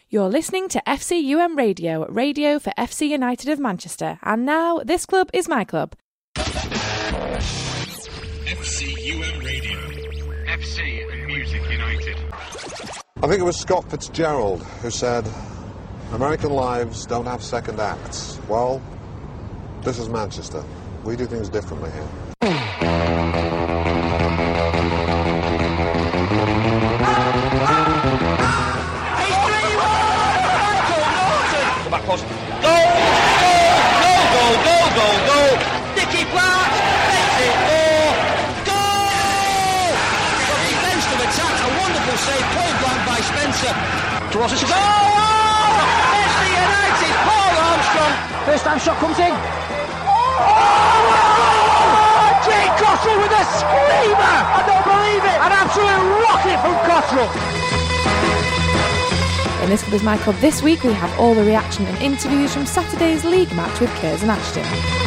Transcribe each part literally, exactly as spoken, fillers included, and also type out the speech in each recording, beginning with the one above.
You're listening to F C U M Radio, radio for F C United of Manchester. And now, this club is my club. F C U M Radio. F C and Music United. I think it was Scott Fitzgerald who said, American lives don't have second acts. Well, this is Manchester. We do things differently here. Back post. Goal! Goal! Goal! Goal! Goal! Goal! Nicky Platt takes it for goal! From defensive attack, a wonderful save, point blank by Spencer. Towards the goal! Oh! It's the United, Paul Armstrong. First time shot comes in. Oh! Jake Cottrell with a screamer! I don't believe it! An absolute rocket from Cottrell. In This Club is my club this week, we have all the reaction and interviews from Saturday's league match with Curzon Ashton.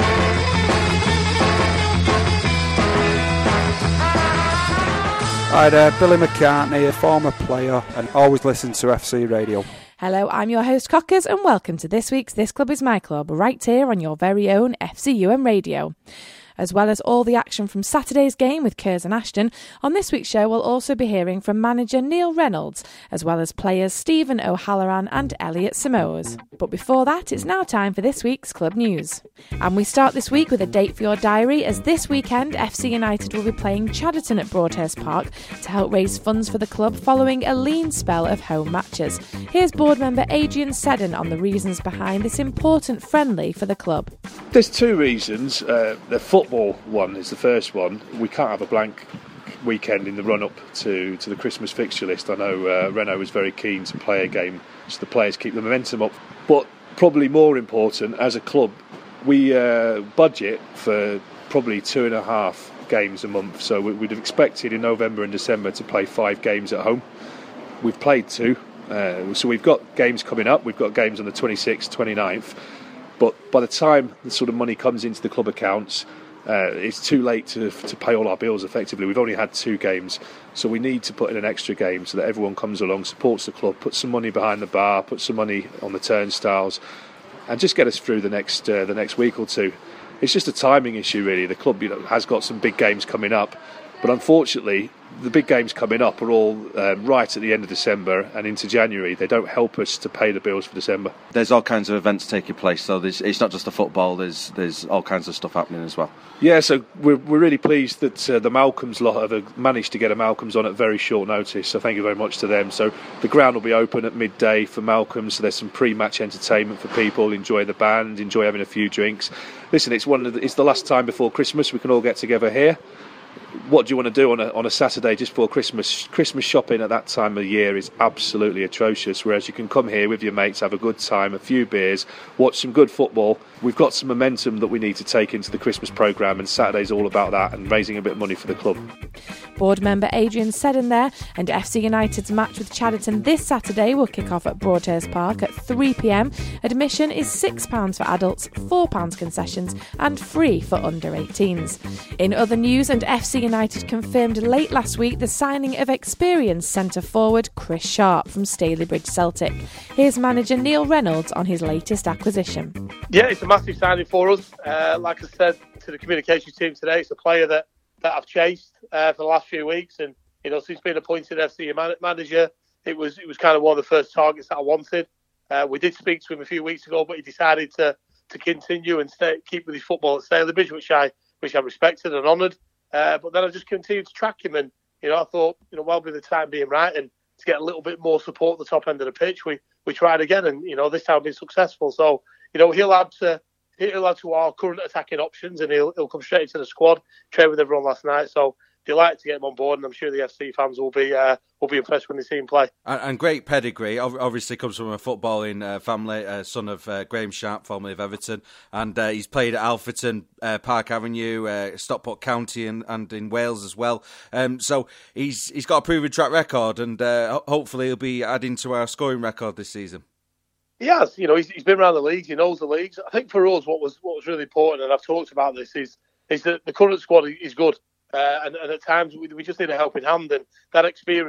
Hi there, Billy McCartney, a former player and always listen to F C Radio. Hello, I'm your host Cockers and welcome to this week's This Club is my club, right here on your very own F C U M Radio. As well as all the action from Saturday's game with Curzon Ashton, on this week's show we'll also be hearing from manager Neil Reynolds, as well as players Stephen O'Halloran and Elliot Samoas. But before that, it's now time for this week's club news. And we start this week with a date for your diary, as this weekend F C United will be playing Chadderton at Broadhurst Park to help raise funds for the club following a lean spell of home matches. Here's board member Adrian Seddon on the reasons behind this important friendly for the club. There's two reasons. Uh, the football one is the first one. We can't have a blank weekend in the run-up to, to the Christmas fixture list. I know uh, Renault was very keen to play a game so the players keep the momentum up. But probably more important, as a club, we uh, budget for probably two and a half games a month. So we'd have expected in November and December to play five games at home. We've played two. Uh, so we've got games coming up. We've got games on the twenty-sixth, twenty-ninth. But by the time the sort of money comes into the club accounts, uh, it's too late to to pay all our bills effectively. We've only had two games, so we need to put in an extra game so that everyone comes along, supports the club, puts some money behind the bar, puts some money on the turnstiles, and just get us through the next uh, the next week or two. It's just a timing issue, really. The club, you know, has got some big games coming up, but unfortunately, the big games coming up are all uh, right at the end of December and into January. They don't help us to pay the bills for December. There's all kinds of events taking place, so there's, it's not just the football, there's there's all kinds of stuff happening as well. Yeah, so we're, we're really pleased that uh, the Malcolms lot have managed to get a Malcolms on at very short notice, so thank you very much to them. So the ground will be open at midday for Malcolms, so there's some pre-match entertainment for people, enjoy the band, enjoy having a few drinks. Listen, it's one of the, it's the last time before Christmas we can all get together here. What do you want to do on a on a Saturday just before Christmas? Christmas shopping at that time of year is absolutely atrocious, whereas you can come here with your mates, have a good time, a few beers, watch some good football. We've got some momentum that we need to take into the Christmas programme, and Saturday's all about that and raising a bit of money for the club. Board member Adrian Seddon there, and F C United's match with Chadderton this Saturday will kick off at Broadhurst Park at three p.m. Admission is six pounds for adults, four pounds concessions and free for under eighteens. In other news, and F C United confirmed late last week the signing of experienced centre-forward Chris Sharp from Stalybridge Celtic. Here's manager Neil Reynolds on his latest acquisition. Yeah, it's a massive signing for us. Uh, like I said to the communications team today, it's a player that, that I've chased uh, for the last few weeks, and you know, since being appointed F C man- manager, it was it was kind of one of the first targets that I wanted. Uh, we did speak to him a few weeks ago, but he decided to to continue and stay, keep with his football at Stalybridge, which I which I respected and honoured. Uh, but then I just continued to track him, and you know, I thought, you know, well, by the time being right, and to get a little bit more support at the top end of the pitch, we we tried again, and you know, this time been successful. So you know, he'll add to he'll add to our current attacking options, and he'll he'll come straight into the squad. Trained with everyone last night, so delighted to get him on board, and I'm sure the F C fans will be uh, will be impressed when they see him play. And, and great pedigree. Obviously, comes from a footballing uh, family, uh, son of uh, Graham Sharp, formerly of Everton, and uh, he's played at Alfreton, uh, Park Avenue, uh, Stockport County, and, and in Wales as well. Um, so he's he's got a proven track record, and uh, hopefully he'll be adding to our scoring record this season. He has, you know, he's, he's been around the leagues, he knows the leagues. I think for us, what was what was really important, and I've talked about this, is is that the current squad is good. Uh, and, and at times we, we just need a helping hand, and that experience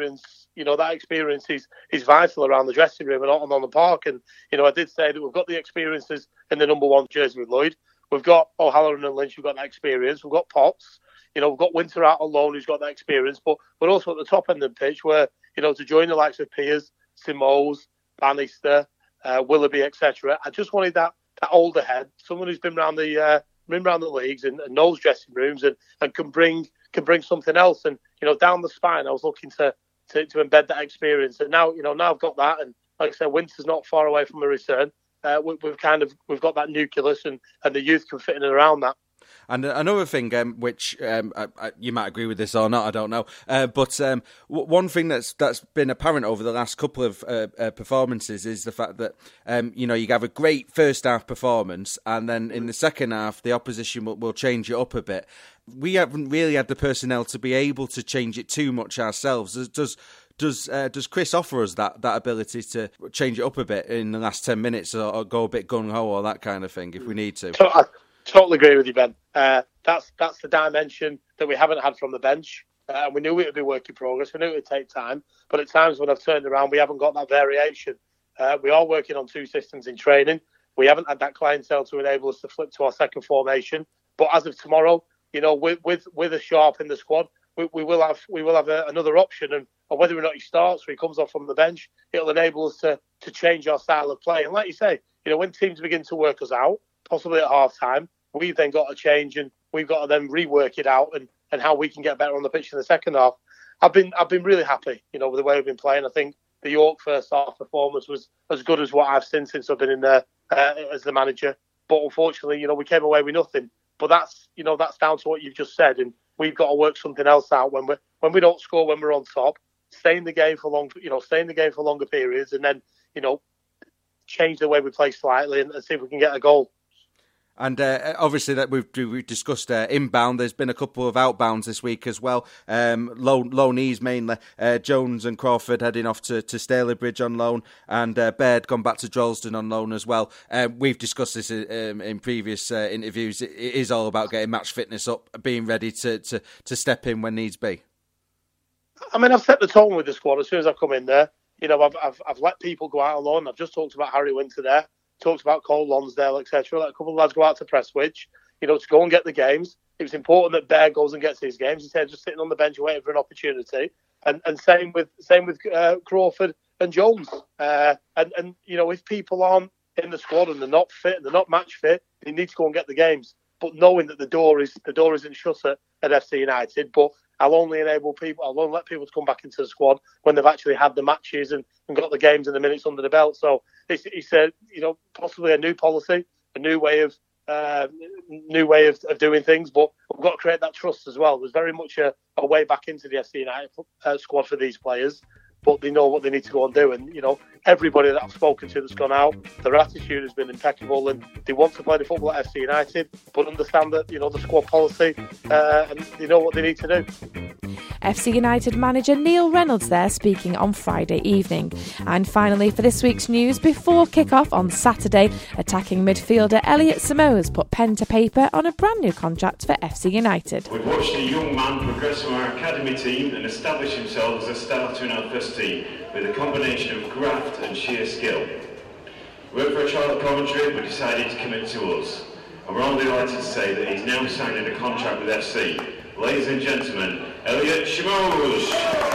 you know, that experience is, is vital around the dressing room and on, on the park. And, you know, I did say that we've got the experiences in the number one jersey with Lloyd. We've got O'Halloran and Lynch who've got that experience. We've got Potts. You know, we've got Winter out on loan who's got that experience. But we're also at the top end of the pitch where, you know, to join the likes of Piers, Simoes, Bannister, uh, Willoughby, et cetera. I just wanted that that older head, someone who's been around the uh, been around the leagues and, and knows dressing rooms and, and can bring can bring something else. And, you know, down the spine, I was looking to, to, to embed that experience. And now, you know, now I've got that. And like I said, Winter's not far away from a return. Uh, we, we've kind of we've got that nucleus, and, and the youth can fit in and around that. And another thing, um, which um, I, I, you might agree with this or not, I don't know. Uh, but um, w- one thing that's that's been apparent over the last couple of uh, uh, performances is the fact that um, you know you have a great first half performance, and then in the second half the opposition will, will change it up a bit. We haven't really had the personnel to be able to change it too much ourselves. Does does does, uh, does Chris offer us that, that ability to change it up a bit in the last ten minutes, or, or go a bit gung ho or that kind of thing if we need to? So I totally agree with you, Ben. Uh, that's that's the dimension that we haven't had from the bench. Uh, we knew it would be work in progress. We knew it would take time. But at times when I've turned around, we haven't got that variation. Uh, we are working on two systems in training. We haven't had that clientele to enable us to flip to our second formation. But as of tomorrow, you know, with with, with a Sharp in the squad, we, we will have we will have a, another option. And, and whether or not he starts or he comes off from the bench, it'll enable us to to change our style of play. And like you say, you know, when teams begin to work us out, possibly at half time, we've then got to change, and we've got to then rework it out and, and how we can get better on the pitch in the second half. I've been I've been really happy, you know, with the way we've been playing. I think the York first half performance was as good as what I've seen since I've been in there uh, as the manager. But unfortunately, you know, we came away with nothing. But that's, you know, that's down to what you've just said, and we've got to work something else out when we when we don't score when we're on top. Stay in the game for long, you know, stay in the game for longer periods, and then, you know, change the way we play slightly and, and see if we can get a goal. And uh, obviously that we've, we've discussed uh, inbound. There's been a couple of outbounds this week as well. Um, loan, loanees mainly. Uh, Jones and Crawford heading off to, to Stalybridge on loan, and uh, Baird gone back to Droylsden on loan as well. Uh, we've discussed this in, um, in previous uh, interviews. It, it is all about getting match fitness up, being ready to, to, to step in when needs be. I mean, I've set the tone with the squad as soon as I come in there. You know, I've I've, I've let people go out on loan. I've just talked about Harry Winter there. Talked about Cole Lonsdale, et cetera. Let a couple of lads go out to Prestwich, you know, to go and get the games. It was important that Bear goes and gets his games instead of just sitting on the bench waiting for an opportunity. And and same with same with uh, Crawford and Jones. Uh, and and you know, if people aren't in the squad and they're not fit, and they're not match fit, they need to go and get the games. But knowing that the door is the door isn't shut at, at F C United, but I'll only enable people, I'll only let people to come back into the squad when they've actually had the matches and, and got the games and the minutes under the belt. So it's, it's a, you know, possibly a new policy, a new way of, uh, new way of, of doing things. But we've got to create that trust as well. There's very much a, a way back into the F C United uh, squad for these players, but they know what they need to go and do. And, you know, everybody that I've spoken to that's gone out, their attitude has been impeccable, and they want to play the football at F C United, but understand that, you know, the squad policy, uh, and they know what they need to do. F C United manager Neil Reynolds there speaking on Friday evening. And finally, for this week's news, before kick-off on Saturday, attacking midfielder Elliot Simoes put pen to paper on a brand new contract for F C United. We've watched a young man progress from our academy team and establish himself as a starter in our first team with a combination of graft and sheer skill. We worked for a trial at Coventry, but decided to commit to us. And we're all delighted to say that he's now signing a contract with F C. Ladies and gentlemen, Elliot Simoes.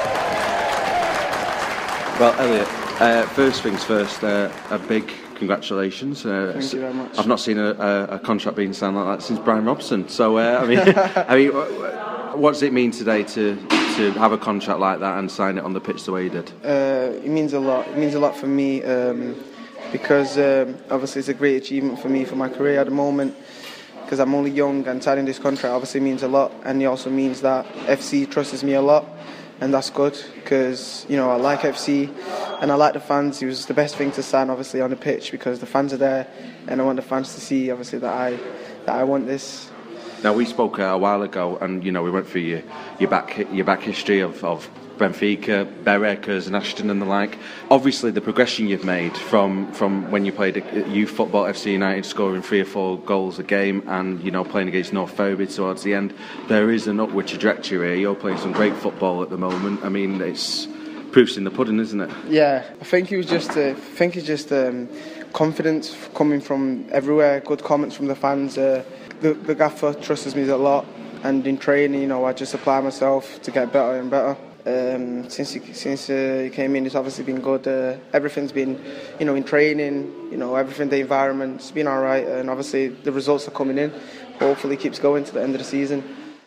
Well, Elliot, uh, first things first, uh, a big congratulations. Uh, Thank you very much. I've not seen a, a, a contract being signed like that since Brian Robson. So, uh, I mean, I mean, what does it mean today to to have a contract like that and sign it on the pitch the way you did? Uh, it means a lot. It means a lot for me um, because um, obviously it's a great achievement for me for my career at the moment. Because I'm only young, and signing this contract obviously means a lot, and it also means that F C trusts me a lot, and that's good because, you know, I like F C and I like the fans. It was the best thing to sign obviously on the pitch because the fans are there, and I want the fans to see obviously that I that I want this. Now, we spoke uh, a while ago, and you know, we went through your your back your back history of, of Benfica, Berwick, Curzon Ashton and the like. Obviously the progression you've made from, from when you played youth football at F C United, scoring three or four goals a game, and, you know, playing against North Ferriby towards the end, there is an upward trajectory here. You're playing some great football at the moment. I mean, it's proof's in the pudding, isn't it? Yeah, I think it was just, uh, I think it's just um, confidence coming from everywhere. Good comments from the fans. Uh, the, the gaffer trusts me a lot, and in training, you know, I just apply myself to get better and better. Um, since he, since uh, he came in, it's obviously been good. Uh, everything's been, you know, in training, you know, everything, the environment's been all right, and obviously the results are coming in. Hopefully, keeps going to the end of the season.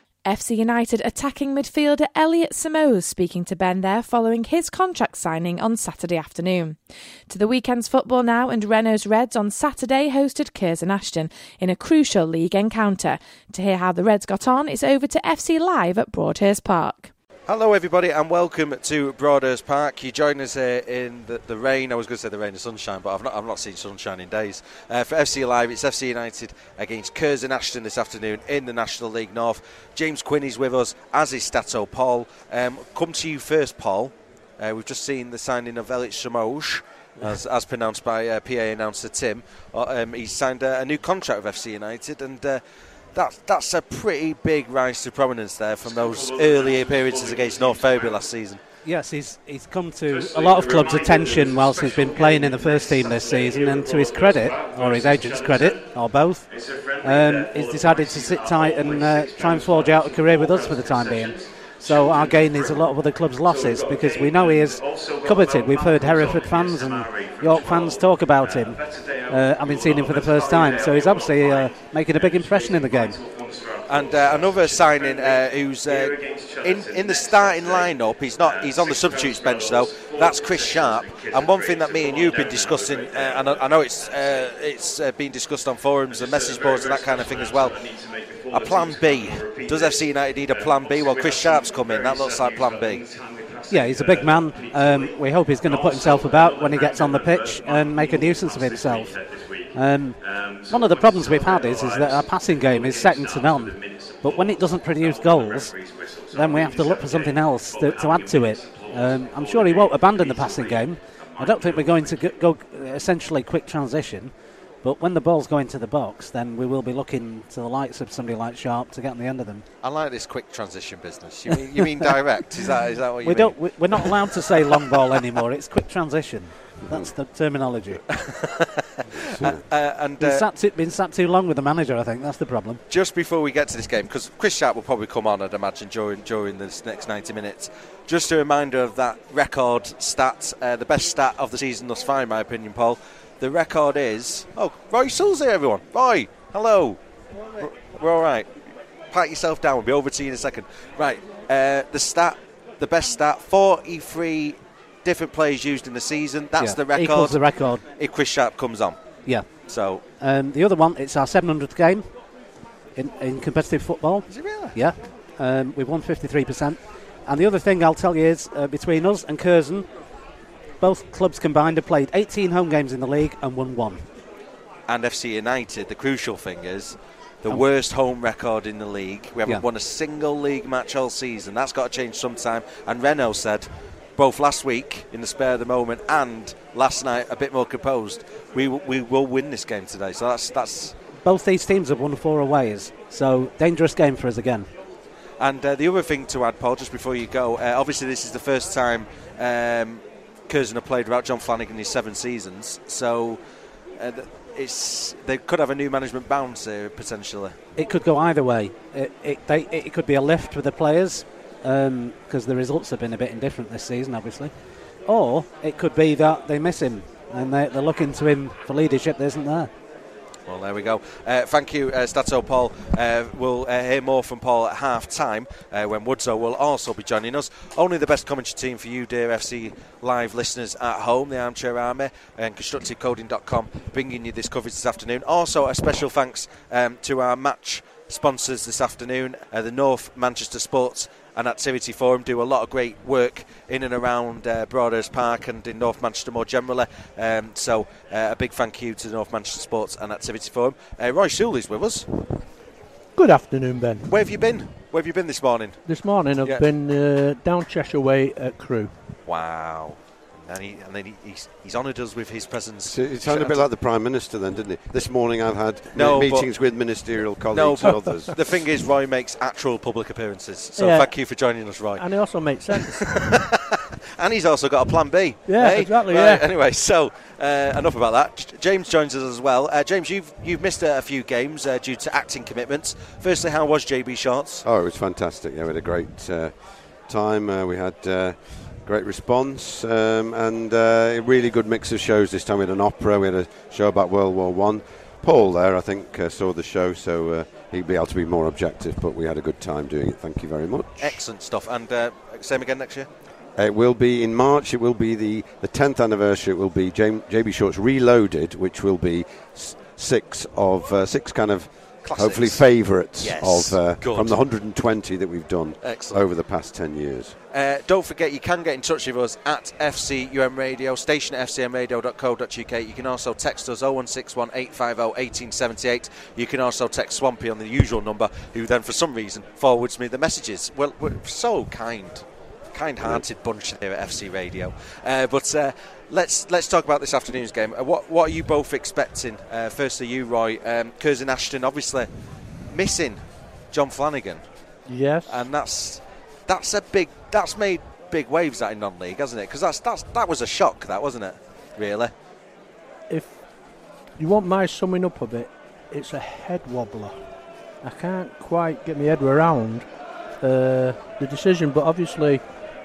F C United attacking midfielder Elliot Simoes speaking to Ben there following his contract signing on Saturday afternoon. To the weekend's football now, and Renault's Reds on Saturday hosted Curzon Ashton in a crucial league encounter. To hear how the Reds got on, it's over to F C Live at Broadhurst Park. Hello everybody and welcome to Broadhurst Park. You join us here in the, the rain. I was going to say the rain and sunshine, but I've not, I've not seen sunshine in days. Uh, for F C Live, it's F C United against Curzon Ashton this afternoon in the National League North. James Quinn is with us, as is Stato Paul. Um, come to you first, Paul. Uh, we've just seen the signing of Elliot Simoes, as, as pronounced by uh, P A announcer Tim. Uh, um, he's signed a, a new contract with F C United, and uh, That, that's a pretty big rise to prominence there from those early appearances against North Ferriby last season. Yes, he's he's come to a lot of clubs' attention whilst he's been playing in the first team this season, and to his credit, or his agent's credit, or both, um, he's decided to sit tight and uh, try and forge out a career with us for the time being. So our gain is a lot of other clubs' losses, because we know he is coveted. We've heard Hereford fans and York fans talk about him. Uh, I've been seeing him for the first time, so he's obviously uh, making a big impression in the game. And uh, another signing uh, who's uh, in in the starting lineup. He's not. He's on the substitutes bench though. That's Chris Sharp. And one thing that me and you've been discussing, uh, and I, I know it's uh, it's uh, been discussed on forums and message boards and that kind of thing as well. A plan B. Does F C United need a plan B? Well, Chris Sharp's come in. That looks like plan B. Yeah, he's a big man. Um, we hope he's going to put himself about when he gets on the pitch and make a nuisance of himself. Um, one of the problems we've had is, is that our passing game is second to none. But when it doesn't produce goals, then we have to look for something else to, to add to it. Um, I'm sure he won't abandon the passing game. I don't think we're going to go, go essentially quick transition. But when the ball's going to the box, then we will be looking to the likes of somebody like Sharp to get on the end of them. I like this quick transition business. You mean, you mean direct? Is that is that what you we mean? Don't, we, we're not allowed to say long ball anymore. It's quick transition. That's the terminology. uh, uh, and been, uh, sat too, been sat too long with the manager, I think. That's the problem. Just before we get to this game, because Chris Sharp will probably come on, I'd imagine, during during this next ninety minutes. Just a reminder of that record stat, uh, the best stat of the season thus far, in my opinion, Paul. The record is... Oh, Roy Souls here, everyone. Roy, hello. We're, we're all right. Pat yourself down. We'll be over to you in a second. Right, uh, the stat, the best stat, forty-three different players used in the season. That's yeah, the record. Equals the record. If Chris Sharp comes on. Yeah. So um, the other one, it's our seven hundredth game in, in competitive football. Is it really? Yeah. Um, we've won fifty-three percent. And the other thing I'll tell you is, uh, between us and Curzon, both clubs combined have played eighteen home games in the league and won one. And F C United, the crucial thing is the um, worst home record in the league. We haven't yeah. won a single league match all season. That's got to change sometime. And Renault said, both last week in the spare of the moment and last night a bit more composed, we we will win this game today. So that's that's. Both these teams have won four aways, so dangerous game for us again. And uh, the other thing to add, Paul, just before you go, uh, obviously this is the first time um, Curzon have played without John Flanagan in his seven seasons, so uh, it's they could have a new management bounce here potentially. It could go either way. It it, they, it could be a lift for the players because um, the results have been a bit indifferent this season, obviously, or it could be that they miss him and they, they're looking to him for leadership that isn't there. Well, there we go. Uh, thank you, uh, Stato Paul. Uh, we'll uh, hear more from Paul at half-time uh, when Woodzo will also be joining us. Only the best commentary team for you, dear F C Live listeners at home, the Armchair Army and constructive coding dot com, bringing you this coverage this afternoon. Also, a special thanks um, to our match sponsors this afternoon, uh, the North Manchester Sports and Activity Forum. Do a lot of great work in and around uh, Broadhurst Park and in North Manchester more generally. Um, so uh, a big thank you to the North Manchester Sports and Activity Forum. Uh, Roy Sooley's with us. Good afternoon, Ben. Where have you been? Where have you been this morning? This morning I've yeah. been uh, down Cheshire Way at Crewe. Wow. And, he, and then he, he's, he's honoured us with his presence. So it sounded a bit like the Prime Minister then, didn't it? This morning I've had no, meetings with ministerial colleagues no, and others. The thing is, Roy makes actual public appearances. So yeah. thank you for joining us, Roy. And it also makes sense. and he's also got a plan B. Yeah, eh? exactly. Right, Yeah. Anyway, so uh, enough about that. J- James joins us as well. Uh, James, you've you've missed a, a few games uh, due to acting commitments. Firstly, how was J B Shorts? Oh, it was fantastic. Yeah, we had a great uh, time. Uh, we had uh, great response um, and uh, a really good mix of shows this time. We had an opera, we had a show about World War One. Paul there, I think, uh, saw the show, so uh, he'd be able to be more objective, but we had a good time doing it. Thank you very much. Excellent stuff. And uh, same again next year? It will be in March. It will be the, the tenth anniversary. It will be J- JB Shorts Reloaded, which will be s- six of uh, six kind of Classics. hopefully favourites Yes, of uh, good. from the one hundred twenty that we've done Excellent. over the past ten years. Uh, don't forget, you can get in touch with us at F C U M Radio, station at f c m radio dot co dot u k. You can also text us oh one six one, eight five oh, one eight seven eight. You can also text Swampy on the usual number, who then for some reason forwards me the messages. Well, we're so kind, kind-hearted bunch here at F C Radio. Uh, but uh, let's let's talk about this afternoon's game. Uh, what what are you both expecting? Uh, firstly, you, Roy. Um, Curzon Ashton obviously missing John Flanagan. Yes. And that's that's a big that's made big waves that in non-league, hasn't it? Because that's that's that was a shock, that wasn't it? Really. If you want my summing up of it, it's a head wobbler. I can't quite get my head around uh, the decision, but obviously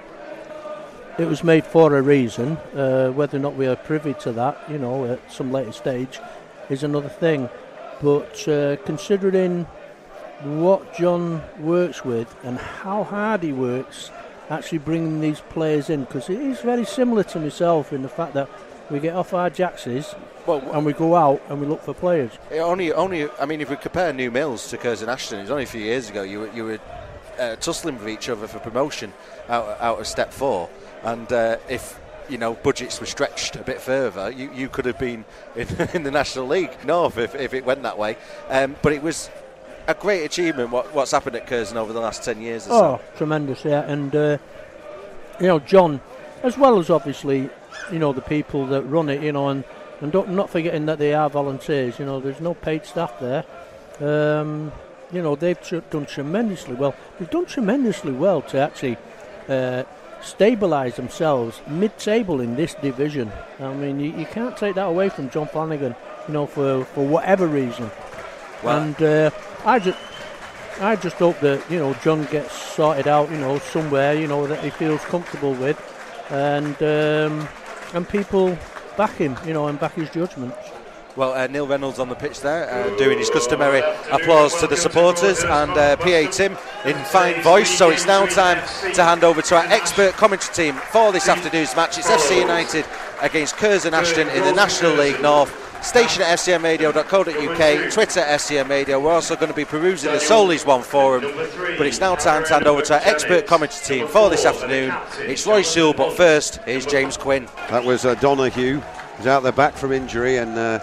it was made for a reason. Uh, whether or not we are privy to that, you know, at some later stage, is another thing. But uh, considering what John works with and how hard he works actually bringing these players in, because it is very similar to myself in the fact that we get off our jackses well, and we go out and we look for players. It only, only. I mean, if we compare New Mills to Curzon Ashton, it was only a few years ago. You were, you were uh, tussling with each other for promotion out, out of Step Four, and uh, if you know budgets were stretched a bit further, you, you could have been in, in the National League North if, if it went that way. Um, but it was a great achievement what, what's happened at Curzon over the last ten years or so. Oh, tremendous, yeah. And, uh, you know, John, as well as obviously, you know, the people that run it, you know, and, and don't, not forgetting that they are volunteers, you know, there's no paid staff there. Um, you know, they've tr- done tremendously well. They've done tremendously well to actually uh, stabilise themselves mid-table in this division. I mean, you, you can't take that away from John Flanagan, you know, for, for whatever reason. Well, and uh, I just, I just hope that you know John gets sorted out, you know, somewhere, you know, that he feels comfortable with, and um, and people back him, you know, and back his judgments. Well, uh, Neil Reynolds on the pitch there, uh, doing his customary applause to the supporters, and uh, P A Tim in fine voice. So it's now time to hand over to our expert commentary team for this afternoon's match. It's F C United against Curzon Ashton in the National League North. Station at f c m radio dot co dot u k, Twitter F C M Radio. We're also going to be perusing the Solies One forum, but it's now time to hand over to our expert commentary team for this afternoon. It's Roy Sewell, but first, here's James Quinn. That was uh, Donahue. He's out there back from injury, and uh,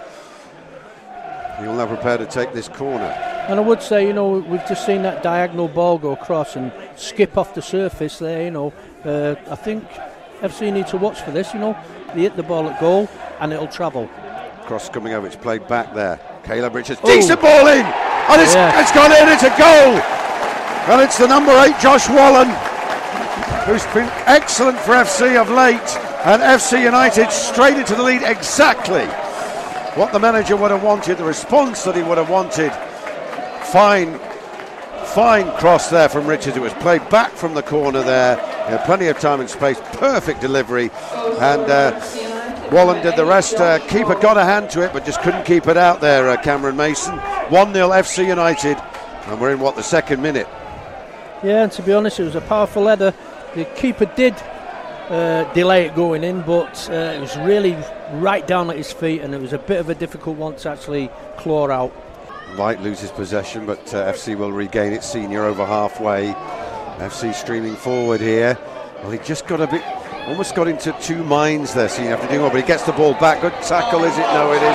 he'll now prepare to take this corner. And I would say, you know, we've just seen that diagonal ball go across and skip off the surface there, you know. Uh, I think F C need to watch for this, you know. They hit the ball at goal and it'll travel. Cross coming over, it's played back there. Caleb Richards, Ooh. decent ball in, and it's, Yeah. it's gone in, it's a goal. And it's the number eight, Josh Wallen, who's been excellent for F C of late. And F C United straight into the lead, exactly what the manager would have wanted, the response that he would have wanted. Fine, fine cross there from Richards. It was played back from the corner there. He had plenty of time and space, perfect delivery. And uh, Wallen did the rest. Uh, keeper got a hand to it, but just couldn't keep it out there, uh, Cameron Mason. one nil F C United, and we're in, what, the second minute? Yeah, and to be honest, it was a powerful header. The keeper did uh, delay it going in, but uh, it was really right down at his feet, and it was a bit of a difficult one to actually claw out. Light loses possession, but uh, F C will regain it. Senior over halfway. F C streaming forward here. Well, he just got a bit... Almost got into two minds there, Senior, after doing well, but he gets the ball back. Good tackle, is it? No, it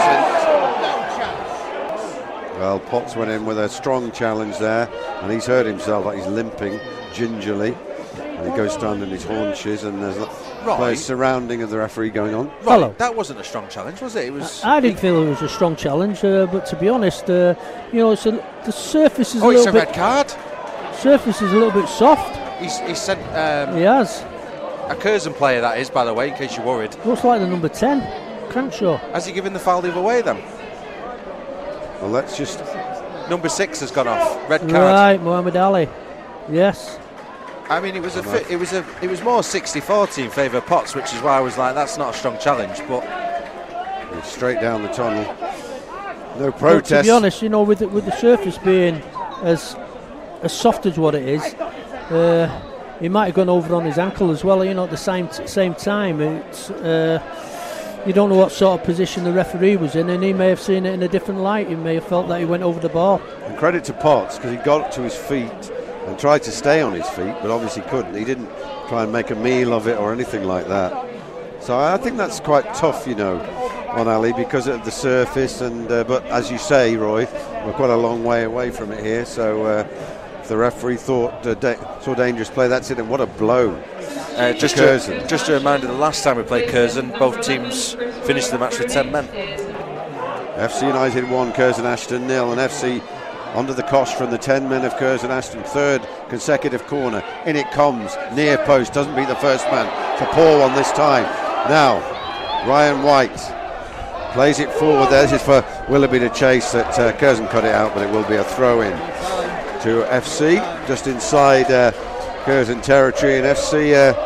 isn't. Well, Potts went in with a strong challenge there, and he's hurt himself, like he's limping gingerly. And he goes down on his haunches, and there's Right. players surrounding of the referee going on. Right, Hello. that wasn't a strong challenge, was it? It was. I didn't feel it was a strong challenge, uh, but to be honest, uh, you know, it's a, the surface is oh, a it's little a bit... red card. Surface is a little bit soft. He's, he's sent. Um, He has. a Curzon player, that is, by the way, in case you're worried. Looks like the number ten, Crankshaw. Has he given the foul the other way then? Well, let's just... Number six has gone off. Red card. Right, Muhammad Ali. Yes. I mean, it was a fi- it was a it was more sixty forty in favour of Potts, which is why I was like, that's not a strong challenge. But it's straight down the tunnel. No But protest. to be honest, you know, with the, with the surface being as as soft as what it is, uh, he might have gone over on his ankle as well. You know, at the same t- same time, it's uh, you don't know what sort of position the referee was in, and he may have seen it in a different light. He may have felt that he went over the ball. And credit to Potts, because he got to his feet and tried to stay on his feet, but obviously couldn't. He didn't try and make a meal of it or anything like that. So I think that's quite tough, you know, on Ali because of the surface. And uh, but as you say, Roy, we're quite a long way away from it here. So uh, if the referee thought uh, da- saw dangerous play, that's it. And what a blow! uh, just Curzon. a, just a reminder: the last time we played Curzon, both teams finished the match with ten men. F C United one, Curzon Ashton nil, and F C under the cost from the ten men of Curzon Ashton. Third consecutive corner. In it comes. Near post. Doesn't beat the first man. It's a poor one this time. Now, Ryan White plays it forward. This is for Willoughby to chase. That uh, Curzon cut it out, but it will be a throw in to F C. Just inside uh, Curzon territory. And F C uh,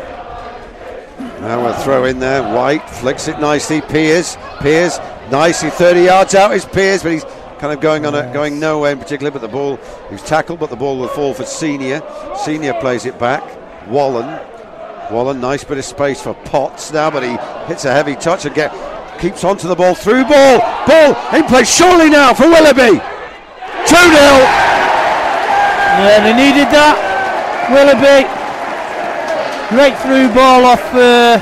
now a throw in there. White flicks it nicely. Piers. Piers nicely. thirty yards out is Piers, but he's kind of going on a, going nowhere in particular, but the ball, he's tackled, but the ball will fall for Senior. Senior plays it back. Wallen. Wallen, nice bit of space for Potts now, but he hits a heavy touch and get, keeps onto the ball. Through ball. Ball in play surely now for Willoughby. two nil. Yeah, they needed that. Willoughby. Great through ball off uh,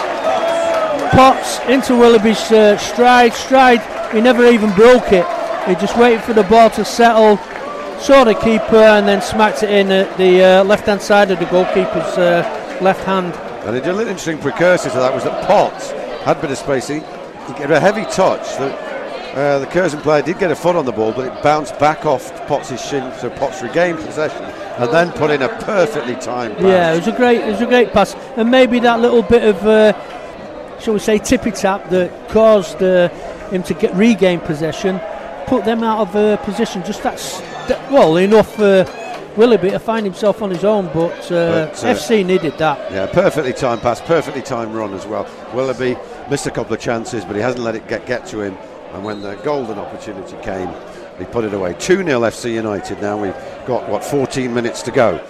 Potts into Willoughby's uh, stride. Stride, he never even broke it. He just waited for the ball to settle, saw the keeper, and then smacked it in at the uh, left-hand side of the goalkeeper's uh, left hand. And a little interesting precursor to that was that Potts had a bit of space. He, he got a heavy touch. The, uh, the Curzon player did get a foot on the ball, but it bounced back off Potts' shin, so Potts regained possession and then put in a perfectly timed pass. Yeah, it was a great, it was a great pass, and maybe that little bit of, uh, shall we say, tippy tap that caused uh, him to get regain possession. Put them out of uh, position, just that's that, well enough for Willoughby to find himself on his own, but, uh, but uh, F C needed that. Yeah, perfectly timed pass, perfectly timed run as well. Willoughby missed a couple of chances, but he hasn't let it get, get to him, and when the golden opportunity came, he put it away. two nil F C United now. We've got, what, fourteen minutes to go.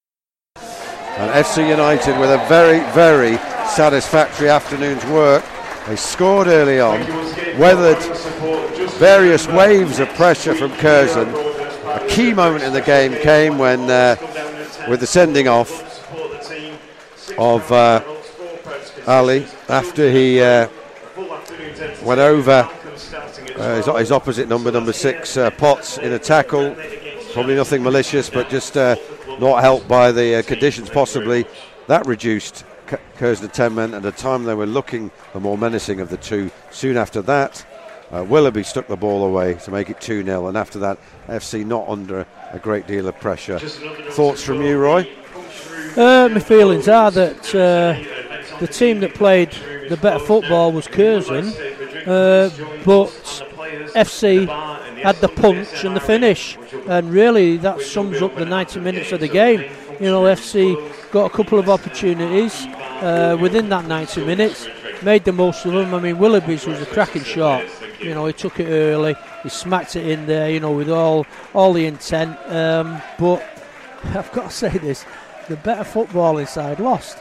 And F C United with a very, very satisfactory afternoon's work. They scored early on, weathered various waves of pressure from Curzon. A key moment in the game came when, uh, with the sending off of uh, Ali after he uh, went over uh, his, his opposite number, number six, uh, Potts, in a tackle. Probably nothing malicious, but just uh, not helped by the uh, conditions possibly. That reduced Curzon to ten men, and at the time they were looking the more menacing of the two. Soon after that, uh, Willoughby stuck the ball away to make it two nil, and after that, F C not under a great deal of pressure. Thoughts from you, Roy? Uh, my feelings are that uh, the team that played the better football was Curzon, uh, but F C had the punch and the finish, and really that sums up the ninety minutes of the game. You know, F C got a couple of opportunities uh, within that ninety minutes, made the most of them. I mean, Willoughby's was a cracking shot. You know, he took it early, he smacked it in there, you know, with all all the intent. Um, but I've got to say this, the better footballing side lost.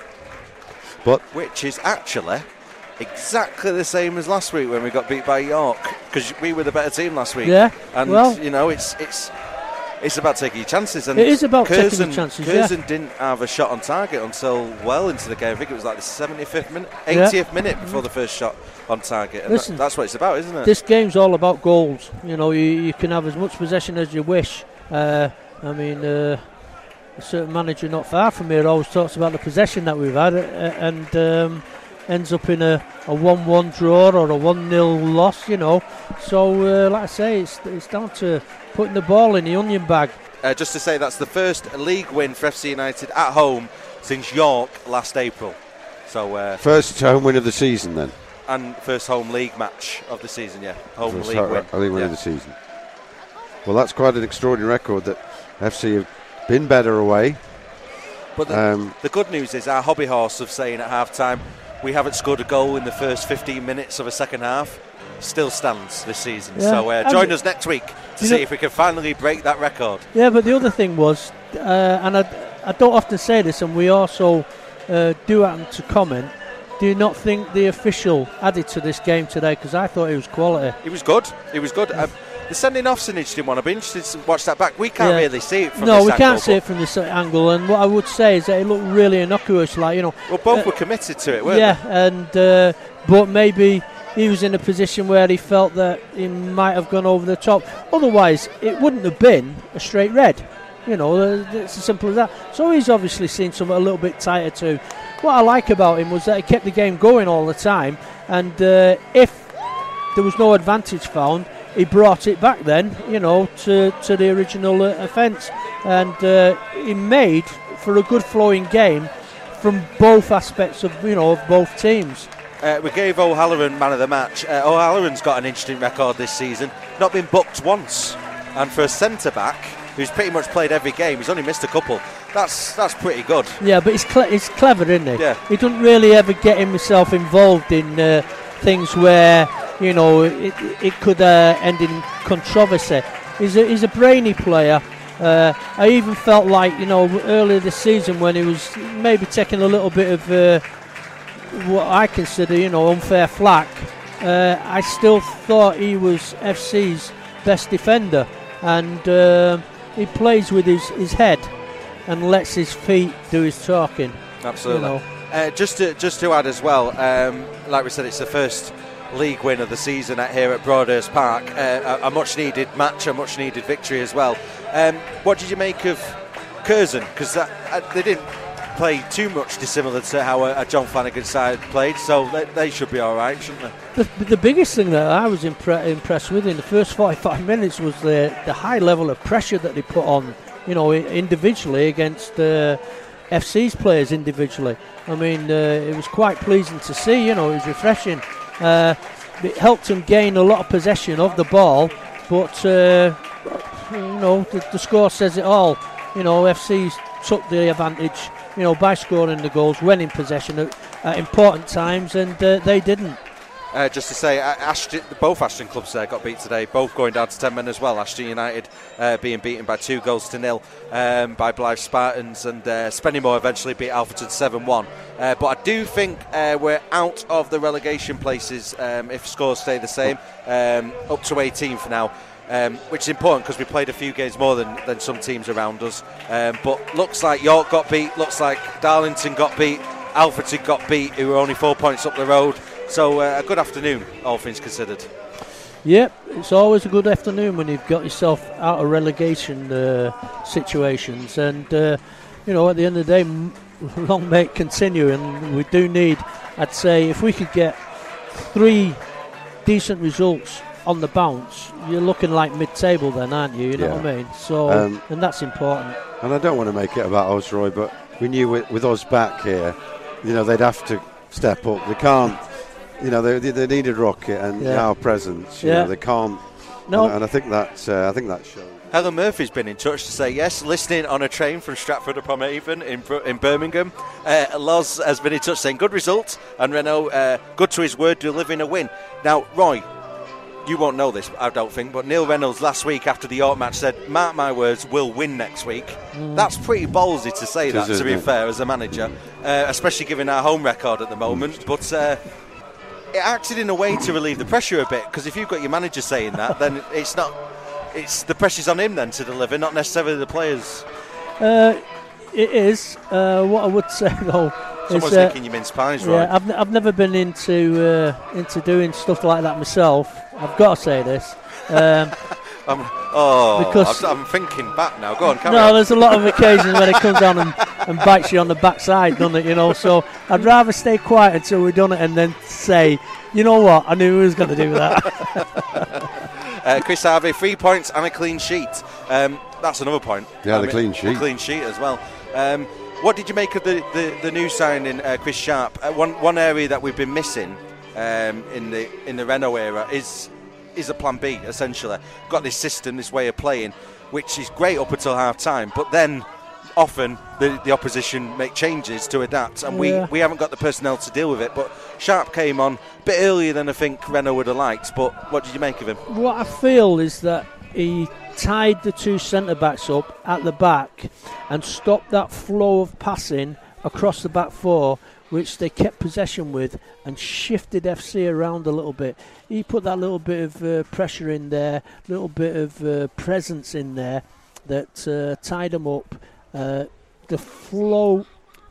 But which is actually exactly the same as last week when we got beat by York, because we were the better team last week. Yeah, and well, you know, it's it's. It's about taking your chances, and it is about Curzon, taking your chances. Curzon yeah. didn't have a shot on target until well into the game. I think it was like the seventy-fifth minute, eightieth yeah. minute before the first shot on target. And Listen, that, that's what it's about, isn't it? This game's all about goals. You know, you, you can have as much possession as you wish. Uh, I mean, uh, a certain manager not far from here always talks about the possession that we've had, uh, and um, ends up in a, a one one draw or a one nil loss. You know, so uh, like I say, it's it's down to putting the ball in the onion bag. Uh, just to say, that's the first league win for F C United at home since York last April. So uh, first home win of the season then. And first home league match of the season, yeah. Home first league ho- win. League win yeah. of the season. Well, that's quite an extraordinary record that F C have been better away. But the, um, the good news is our hobby horse of saying at half time we haven't scored a goal in the first fifteen minutes of a second half still stands this season. Yeah. So uh, join us next week to see know, if we can finally break that record. Yeah, but the other thing was, uh, and I, I don't often say this, and we also uh, do happen to comment, do you not think the official added to this game today? Because I thought it was quality. It was good. It was good. Um, the sending off signage didn't want to be interested to watch that back. We can't yeah. really see it from no, this we angle. can't see it from this angle. And what I would say is that it looked really innocuous, like you know. Well, both uh, were committed to it, weren't yeah, they? Yeah, and uh, but maybe he was in a position where he felt that he might have gone over the top. Otherwise, it wouldn't have been a straight red. You know, it's as simple as that. So he's obviously seen something a little bit tighter too. What I like about him was that he kept the game going all the time, and uh, if there was no advantage found, he brought it back then, you know, to, to the original uh, offence. And uh, he made for a good flowing game from both aspects of, you know, of both teams. Uh, we gave O'Halloran man of the match. Uh, O'Halloran's got an interesting record this season. Not been booked once. And for a centre-back who's pretty much played every game, he's only missed a couple. That's that's pretty good. Yeah, but he's, cle- he's clever, isn't he? Yeah. He doesn't really ever get himself involved in uh, things where, you know, it, it could uh, end in controversy. He's a, he's a brainy player. Uh, I even felt like, you know, earlier this season when he was maybe taking a little bit of uh, what I consider, you know, unfair flack, uh, I still thought he was F C's best defender. And uh, he plays with his, his head and lets his feet do his talking. Absolutely. You know. uh, just to just to add as well, um, like we said, it's the first league win of the season at, here at Broadhurst Park. Uh, a, a much needed match, a much needed victory as well. Um, what did you make of Curzon? Because uh, they didn't play too much dissimilar to how a, a John Flanagan side played, so they, they should be all right, shouldn't they? The, the biggest thing that I was impre- impressed with in the first forty-five minutes was the the high level of pressure that they put on, you know, individually against uh, F C's players individually. I mean, uh, it was quite pleasing to see. You know, it was refreshing. Uh, it helped them gain a lot of possession of the ball, but uh, you know, the, the score says it all. You know, F C's took the advantage, you know, by scoring the goals when in possession at, at important times, and uh, they didn't. Uh, just to say, uh, Ashton, both Ashton clubs uh, got beat today, both going down to ten men as well. Ashton United uh, being beaten by two goals to nil um, by Blythe Spartans, and uh, Spennymoor eventually beat Alfreton seven one. Uh, but I do think uh, we're out of the relegation places um, if scores stay the same, um, up to eighteenth now. Um, which is important because we played a few games more than, than some teams around us. Um, but looks like York got beat, looks like Darlington got beat, Alfreton got beat, who were only four points up the road. So uh, a good afternoon, all things considered. Yep, it's always a good afternoon when you've got yourself out of relegation uh, situations. And, uh, you know, at the end of the day, m- long may it continue. And we do need, I'd say, if we could get three decent results on the bounce, you're looking like mid-table then, aren't you? You know yeah. what I mean? So, um, and that's important. And I don't want to make it about Osroy, but we knew with, with us back here, you know, they'd have to step up. They can't, you know, they they needed Rocket and Yeah. our presence. You Yeah. know, they can't. No. And, and I think that uh, I think that shows. Helen Murphy's been in touch to say yes, listening on a train from Stratford upon Avon in, in Birmingham. Uh, Loz has been in touch saying good result, and Renault uh, good to his word, delivering a win. Now, Roy, you won't know this, I don't think, but Neil Reynolds last week after the York match said, mark my words, we'll win next week. Mm. That's pretty ballsy to say It that, is, to be isn't it? fair, as a manager, uh, especially given our home record at the moment. But uh, it acted in a way to relieve the pressure a bit, because if you've got your manager saying that, then it's not, it's the pressure's on him then to deliver, not necessarily the players. Uh, it is. Uh, what I would say, though, Someone's is, uh, licking your mince pies, right? yeah, I've, n- I've never been into uh, into doing stuff like that myself. I've got to say this. Um, I'm, oh, because- I'm, I'm thinking back now. Go on, carry no, on. there's a lot of occasions when it comes down and, and bites you on the backside, doesn't it? You know, so I'd rather stay quiet until we've done it and then say, you know what, I knew he was going to do that. uh, Chris Harvey, three points and a clean sheet. Um, that's another point. Yeah, I the mean, clean sheet. A clean sheet as well. Um, what did you make of the, the, the new signing, uh, Chris Sharp? Uh, one one area that we've been missing um, in the in the Renault era is is a plan B. Essentially, got this system, this way of playing, which is great up until half time, but then often the, the opposition make changes to adapt, and Yeah. we, we haven't got the personnel to deal with it. But Sharp came on a bit earlier than I think Renault would have liked. But what did you make of him? What I feel is that he tied the two centre-backs up at the back and stopped that flow of passing across the back four, which they kept possession with, and shifted F C around a little bit. He put that little bit of uh, pressure in there, little bit of uh, presence in there that uh, tied them up. Uh, the flow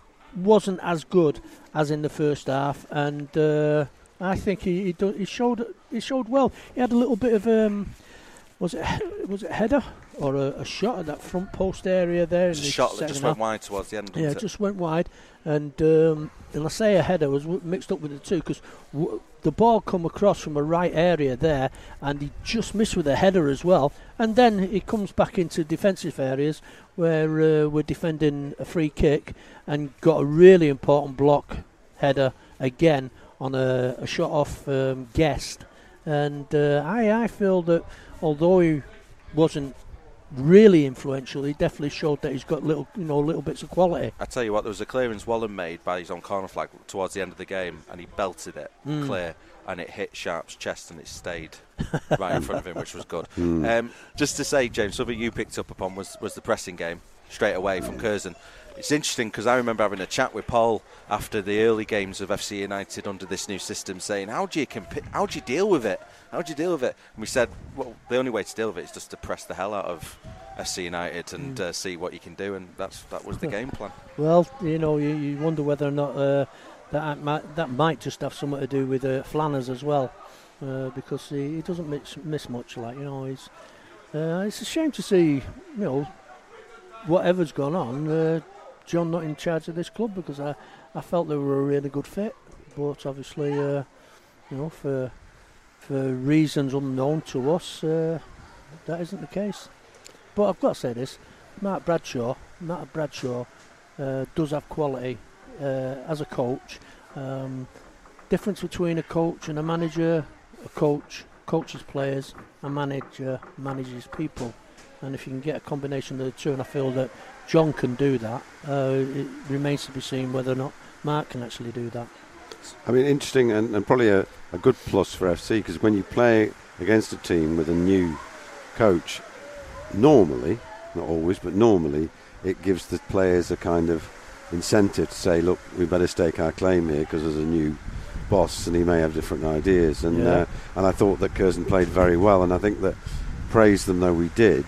wasn't as good as in the first half, and uh, I think he he, do, he showed he showed well. He had a little bit of um, was it was it a header or a, a shot at that front post area there? It's in a the shot that second just half. went wide towards the end. Yeah, didn't it it? just went wide, and um, and I say a header was w- mixed up with the two because w- the ball come across from a right area there, and he just missed with a header as well, and then he comes back into defensive areas where uh, we're defending a free kick and got a really important block header again on a, a shot off um, Guest, and uh, I I feel that although he wasn't really influential, he definitely showed that he's got little, you know, little bits of quality. I tell you what, there was a clearance Wallen made by his own corner flag towards the end of the game, and he belted it Mm. clear, and it hit Sharp's chest, and it stayed right in front of him, which was good. Mm. Um, just to say, James, something you picked up upon was, was the pressing game straight away from Curzon. It's interesting because I remember having a chat with Paul after the early games of F C United under this new system, saying, "How do you comp- how do you deal with it? How do you deal with it?" And we said, "Well, the only way to deal with it is just to press the hell out of F C United and Mm. uh, see what you can do." And that's that was the game plan. Well, you know, you, you wonder whether or not uh, that might, that might just have something to do with uh, Flanners as well, uh, because he, he doesn't miss, miss much. Like, you know, he's uh, it's a shame to see, you know, whatever's gone on, uh, John not in charge of this club, because I, I felt they were a really good fit, but obviously, uh, you know, for for reasons unknown to us, uh, that isn't the case. But I've got to say this: Mark Bradshaw, Matt Bradshaw, uh, does have quality uh, as a coach. Um, difference between a coach and a manager: a coach coaches players, a manager manages people. And if you can get a combination of the two, and I feel that John can do that, uh, it remains to be seen whether or not Mark can actually do that. I mean, interesting and, and probably a, a good plus for F C, because when you play against a team with a new coach, normally, not always, but normally, it gives the players a kind of incentive to say, look, we better stake our claim here because there's a new boss and he may have different ideas. And Yeah. uh, and I thought that Curzon played very well, and I think that, praise them though we did,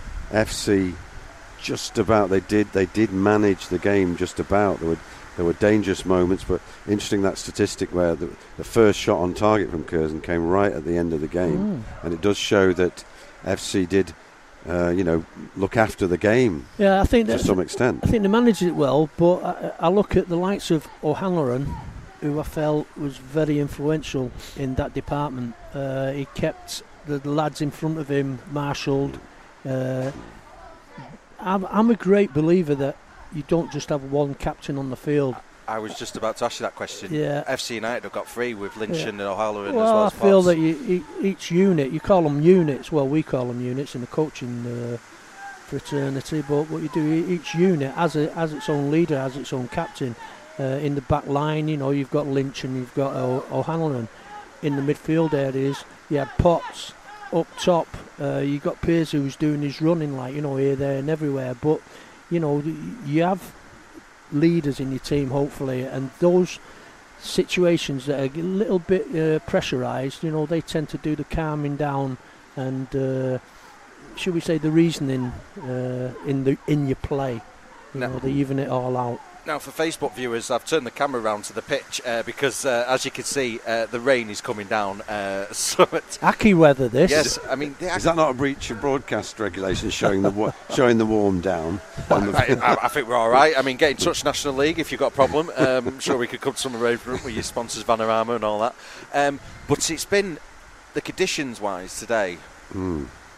F C just about they did they did manage the game just about. There were there were dangerous moments, but interesting that statistic where the, the first shot on target from Curzon came right at the end of the game, Mm. and it does show that F C did uh, you know look after the game. Yeah, I think to that- some extent. I think they managed it well, but I, I look at the likes of O'Halloran, who I felt was very influential in that department. Uh, he kept the, the lads in front of him marshalled. Uh, I'm, I'm a great believer that you don't just have one captain on the field. I was just about to ask you that question. Yeah. F C United have got three with Lynch Yeah. and O'Halloran Well, as well I as feel Potts. that you, e- each unit, you call them units, well, we call them units in the coaching uh, fraternity, but what you do, e- each unit has, a, has its own leader, has its own captain. Uh, in the back line, you know, you've got Lynch and you've got o- O'Halloran. In the midfield areas, you had Potts. Up top, uh, you got Pearce who's doing his running, like, you know, here, there and everywhere, but, you know, you have leaders in your team, hopefully, and those situations that are a little bit uh, pressurised, you know, they tend to do the calming down and, uh, should we say, the reasoning uh, in the in your play. You No. know, they even it all out. Now, for Facebook viewers, I've turned the camera around to the pitch uh, because, uh, as you can see, uh, the rain is coming down. Uh, so it, Aki weather, this. yes, I mean, the Is that not a breach of broadcast regulations showing the wa- showing the warm down? on the- I, I, I think we're all right. I mean, get in touch, National League, if you've got a problem. Um, I'm sure we could come to some arrangement with your sponsors, Vanarama and all that. Um, but it's been, the conditions-wise today, Mm.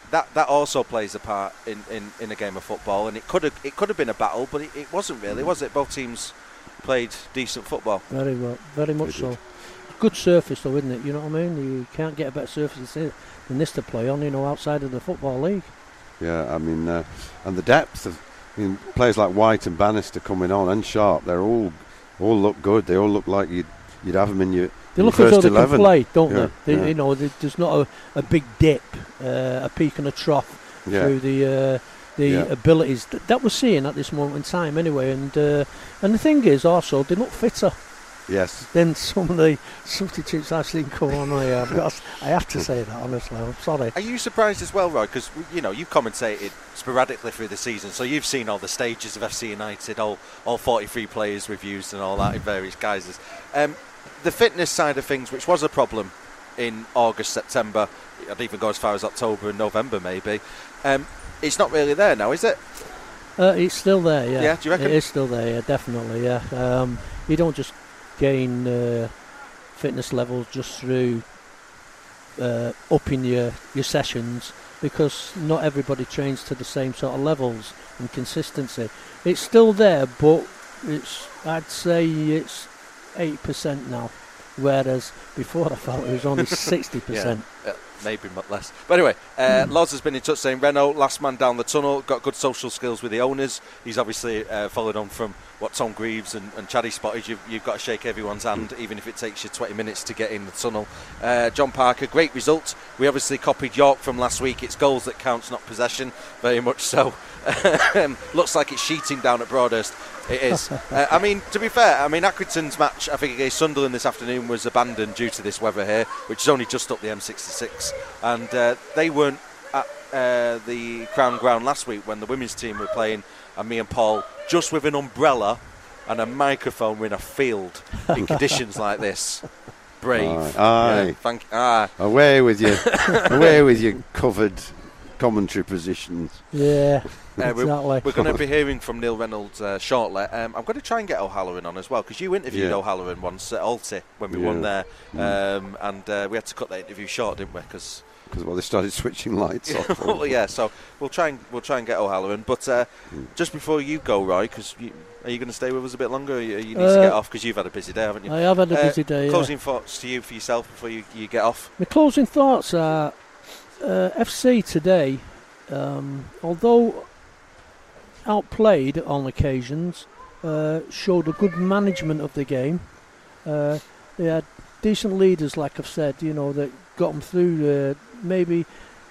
that that also plays a part in, in, in a game of football, and it could have it could have been a battle, but it, it wasn't really, was it? Both teams played decent football. Very well, very much so. Good surface though, isn't it? You know what I mean? You can't get a better surface than this to play on, you know, outside of the Football League. Yeah, I mean, uh, and the depth of I mean, players like White and Bannister coming on, and Sharp, they're all all look good. They all look like you'd you'd have them in your They in look your as though first they eleven. can play, don't yeah, they? they yeah. You know, they, there's not a, a big dip, uh, a peak and a trough Yeah. through the uh, the Yeah. abilities that, that we're seeing at this moment in time, anyway. And uh, and the thing is, also, they look fitter. Yes. Then some of the substitutes I've seen come on. I, have got to, I have to say that, honestly. I'm sorry. Are you surprised as well, Roy? Because you know you've commentated sporadically through the season, so you've seen all the stages of F C United, all all forty-three players we've used, and all that in various guises. Um, the fitness side of things, which was a problem in August, September, I'd even go as far as October and November, maybe. Um, it's not really there now, is it? Uh, it's still there, yeah. Yeah, do you reckon? It is still there, yeah, definitely, yeah. Um, you don't just gain uh, fitness levels just through uh, upping your, your sessions, because not everybody trains to the same sort of levels and consistency. It's still there, but it's I'd say it's eighty percent now, whereas before I felt it was only sixty percent. Yeah, uh, maybe much less. But anyway, uh, Loz has been in touch saying Renault, last man down the tunnel, got good social skills with the owners. He's obviously uh, followed on from what Tom Greaves and, and Chaddy spotted. You've, you've got to shake everyone's hand, even if it takes you twenty minutes to get in the tunnel. Uh, John Parker, great result. We obviously copied York from last week. It's goals that counts, not possession. Very much so. Looks like it's sheeting down at Broadhurst. It is. uh, I mean, to be fair, I mean, Accrington's match, I think, against Sunderland this afternoon was abandoned due to this weather here, which is only just up the M sixty-six. And uh, they weren't at uh, the Crown Ground last week when the women's team were playing, and me and Paul, just with an umbrella and a microphone, were in a field in conditions like this. Brave. Aye. Aye. Yeah, thank, ah. Away with you. Away with your covered commentary positions. Yeah. Uh, we're exactly. we're going to be hearing from Neil Reynolds uh, shortly. Um, I'm going to try and get O'Halloran on as well, because you interviewed Yeah. O'Halloran once at Alty when we Yeah. won there, Mm. um, and uh, we had to cut that interview short, didn't we? Because Because well, they started switching lights off. well, yeah. So we'll try and we'll try and get O'Halloran. But uh, Mm. just before you go, Roy, because you, are you going to stay with us a bit longer? Or you, you need Uh, to get off because you've had a busy day, haven't you? I have had a Uh, busy day, yeah. Closing thoughts to you for yourself before you, you get off. My closing thoughts are uh, F C today, um, although outplayed on occasions, uh, showed a good management of the game. Uh, they had decent leaders, like I've said, you know, that got them through uh, maybe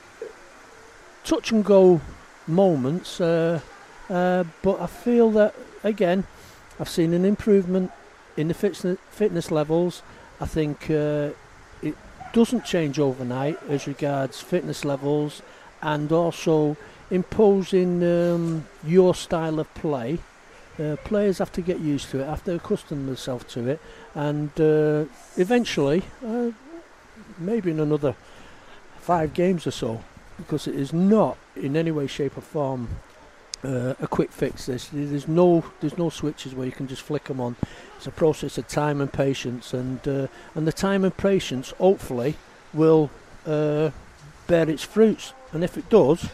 touch and go moments. Uh, uh, but I feel that, again, I've seen an improvement in the fitness, fitness levels. I think uh, it doesn't change overnight as regards fitness levels, and also imposing um, your style of play. Uh, players have to get used to it, have to accustom themselves to it, and uh, eventually, uh, maybe in another five games or so, because it is not in any way, shape or form uh, a quick fix. This there's no there's no switches where you can just flick them on. It's a process of time and patience, and uh, and the time and patience hopefully will uh, bear its fruits, and if it does,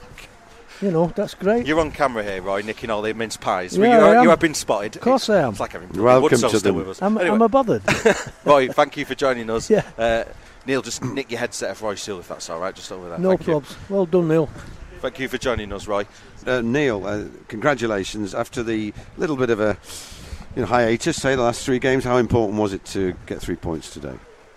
you know, that's great. You're on camera here, Roy, nicking all the mince pies. Yeah, you, I am. you have been spotted. Of course I am. It's like having Welcome Woodstock to still them. with us. Am, Anyway. am I bothered? Roy, thank you for joining us. Yeah. Uh, Neil, just nick your headset off Roy Steele if that's all right, just over there. No Thank you. probs. Well done, Neil. Thank you for joining us, Roy. Uh, Neil, uh, congratulations. After the little bit of a you know, hiatus, say the last three games, how important was it to get three points today?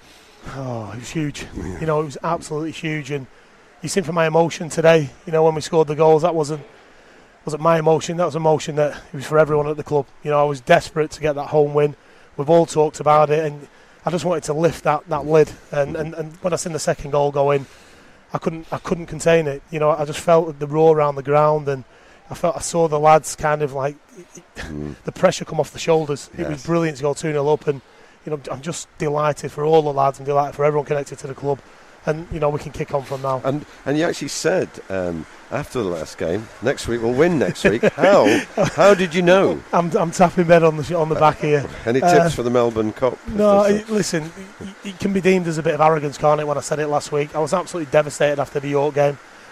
Oh, it was huge. Yeah. You know, it was absolutely huge. And you seen from my emotion today, you know, when we scored the goals, that wasn't wasn't my emotion. That was emotion that it was for everyone at the club. You know, I was desperate to get that home win. We've all talked about it, and I just wanted to lift that, that lid. And, and, and when I seen the second goal go in, I couldn't I couldn't contain it. You know, I just felt the roar around the ground, and I felt I saw the lads kind of like Mm. the pressure come off the shoulders. Yes. It was brilliant to go two nil up, and you know, I'm just delighted for all the lads and delighted for everyone connected to the club. And you know, we can kick on from now. And and you actually said um, after the last game, next week we'll win. Next week, how how did you know? I'm I'm tapping Ben on the on the back here. Any Uh, tips for the Melbourne Cup? No, it, listen, it, it can be deemed as a bit of arrogance, can't it? When I said it last week, I was absolutely devastated after the York game.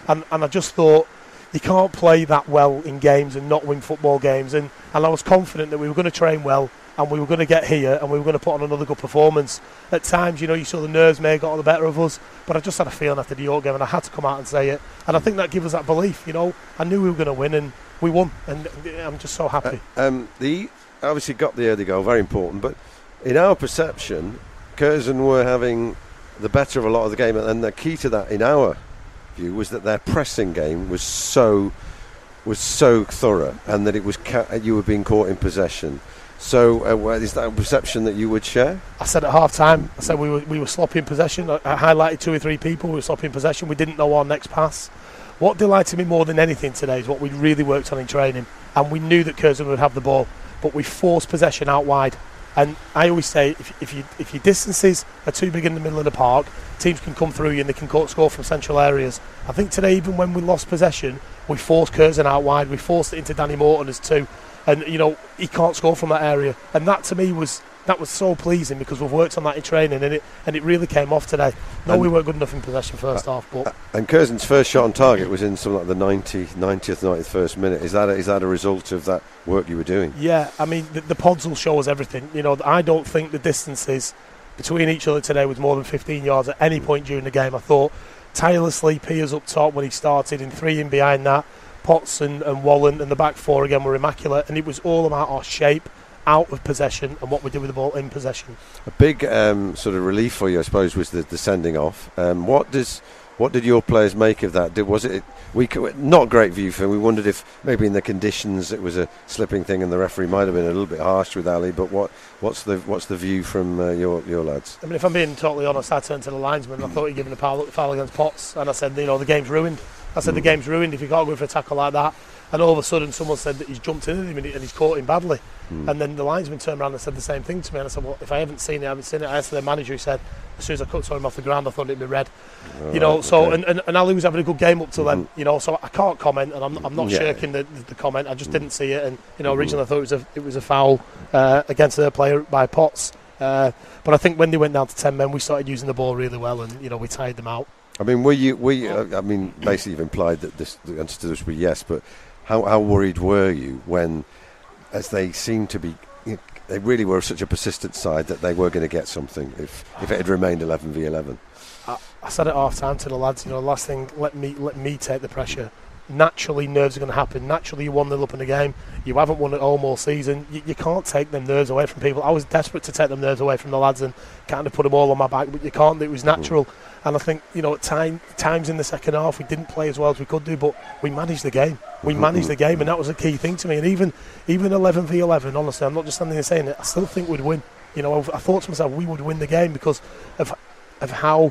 And, and I just thought, you can't play that well in games and not win football games. And, and I was confident that we were going to train well and we were going to get here and we were going to put on another good performance. At times, you know, you saw the nerves may have got the better of us, but I just had a feeling after the York game and I had to come out and say it. And I think that gave us that belief, you know. I knew we were going to win and we won, and I'm just so happy. Uh, um, the obviously got the early goal, very important, but in our perception, Curzon were having the better of a lot of the game, and the key to that, in our view, was that their pressing game was so was so thorough, and that it was ca- you were being caught in possession. So, uh, is that a perception that you would share? I said at half time, I said we were we were sloppy in possession. I, I highlighted two or three people who were sloppy in possession. We didn't know our next pass. What delighted me more than anything today is what we really worked on in training, and we knew that Curzon would have the ball, but we forced possession out wide. And I always say, if, if, you, if your distances are too big in the middle of the park, teams can come through you and they can score from central areas. I think today, even when we lost possession, we forced Curzon out wide. We forced it into Danny Morton as two. And, you know, he can't score from that area. And that, to me, was that was so pleasing because we've worked on that in training, and it and it really came off today. No, and we weren't good enough in possession first uh, half. But And Curzon's first shot on target was in something like the ninetieth, ninety-first minute. Is that a, is that a result of that work you were doing? Yeah, I mean, the, the pods will show us everything. You know, I don't think the distances between each other today was more than fifteen yards at any point during the game. I thought tirelessly, Piers up top when he started, and three in behind that. Potts and, and Wallen and the back four again were immaculate, and it was all about our shape out of possession and what we did with the ball in possession. A big um, sort of relief for you, I suppose, was the, the sending off. Um, what does what did your players make of that? Did, was it we not a great view for him? We wondered if maybe in the conditions it was a slipping thing, and the referee might have been a little bit harsh with Ali. But what what's the what's the view from uh, your your lads? I mean, if I'm being totally honest, I turned to the linesman and I thought he'd given a foul, foul against Potts, and I said, you know, the game's ruined. I said, mm. the game's ruined if you can't go for a tackle like that. And all of a sudden someone said that he's jumped in him and he's caught him badly. Mm. And then the linesman turned around and said the same thing to me. And I said, well, if I haven't seen it, I haven't seen it. I asked the manager, who said, as soon as I saw him off the ground, I thought it'd be red. Oh, you know, right, so, okay. and, and, and Ali was having a good game up to mm-hmm. then, you know, so I can't comment, and I'm, I'm not yeah. shirking the, the, the comment. I just mm. didn't see it. And, you know, originally mm-hmm. I thought it was a, it was a foul uh, against their player by Potts. Uh, but I think when they went down to ten men, we started using the ball really well, and, you know, we tired them out. I mean, were you, were you, uh, I mean, basically you've implied that this, the answer to this would be yes, but how, how worried were you when, as they seemed to be, you know, they really were such a persistent side that they were going to get something if, if it had remained eleven v eleven? I, I said at half time to the lads, you know, last thing, let me let me take the pressure. Naturally, nerves are going to happen. Naturally, you one nil up in the game. You haven't won at home all season. You, you can't take them nerves away from people. I was desperate to take them nerves away from the lads and kind of put them all on my back, but you can't. It was natural. Mm. And I think, you know, at time, times in the second half, we didn't play as well as we could do, but we managed the game. We mm-hmm. managed the game, and that was a key thing to me. And even even eleven v eleven, honestly, I'm not just standing there saying it, I still think we'd win. You know, I thought to myself, we would win the game because of of how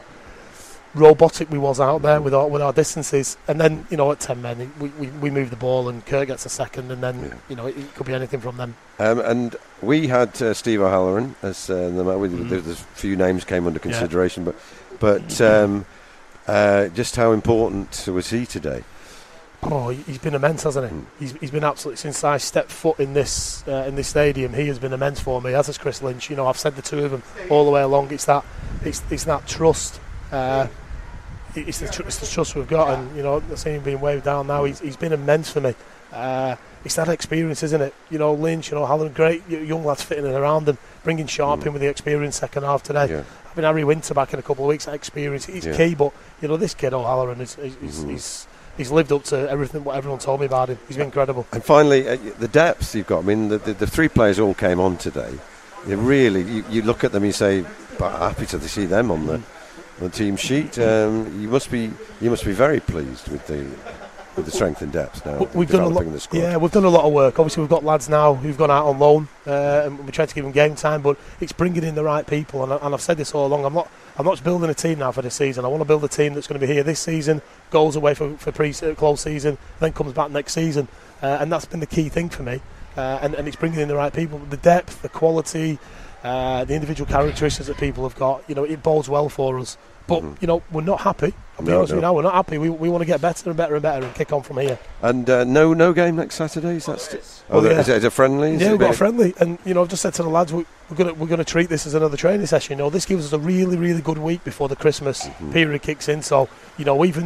robotic we was out there with our with our distances. And then, you know, at ten men, we, we, we moved the ball, and Kirk gets a second, and then, yeah. you know, it, it could be anything from them. Um, and we had uh, Steve O'Halloran as uh, the man. Mm. There's a few names came under consideration, yeah. but but um, uh, just how important was he today? Oh, he's been immense, hasn't he? Mm. He's he's been absolutely, since I stepped foot in this uh, in this stadium. He has been immense for me, as has Chris Lynch. You know, I've said the two of them all the way along. It's that it's it's that trust. Uh, it's the tr- it's the trust we've got, and you know, I see him being waved down now. He's he's been immense for me. Uh, it's that experience, isn't it? You know, Lynch, you know, Halloran, great young lads fitting in around and bringing Sharp mm. in with the experience second half today. Yeah. Having Harry Winter back in a couple of weeks, that experience is yeah. key. But you know, this kid O'Halloran is is, mm-hmm. he's he's lived up to everything what everyone told me about him. He's been incredible. And finally, uh, the depth you've got. I mean, the, the the three players all came on today. They really, you, you look at them, and you say, "But happy to see them on the." On the team sheet, um, you must be you must be very pleased with the with the strength and depth now. We've done a lot. The squad. Yeah, we've done a lot of work. Obviously, we've got lads now who've gone out on loan, uh, and we try to give them game time. But it's bringing in the right people, and, I, and I've said this all along. I'm not I'm not building a team now for this season. I want to build a team that's going to be here this season, goes away for for pre close season, then comes back next season, uh, and that's been the key thing for me. Uh, and, and it's bringing in the right people, the depth, the quality. Uh, the individual characteristics that people have got, you know, it bodes well for us. But, mm-hmm. you know, we're not happy. I'll be no, honest no. with you now, we're not happy. We we want to get better and better and better and kick on from here. And uh, no no game next Saturday? Is that st- oh, oh, yeah. is, it, is it friendly? Is yeah, it we've got a friendly. And, you know, I've just said to the lads, we, we're going we're gonna treat this as another training session. You know, this gives us a really, really good week before the Christmas mm-hmm. period kicks in. So, you know, even though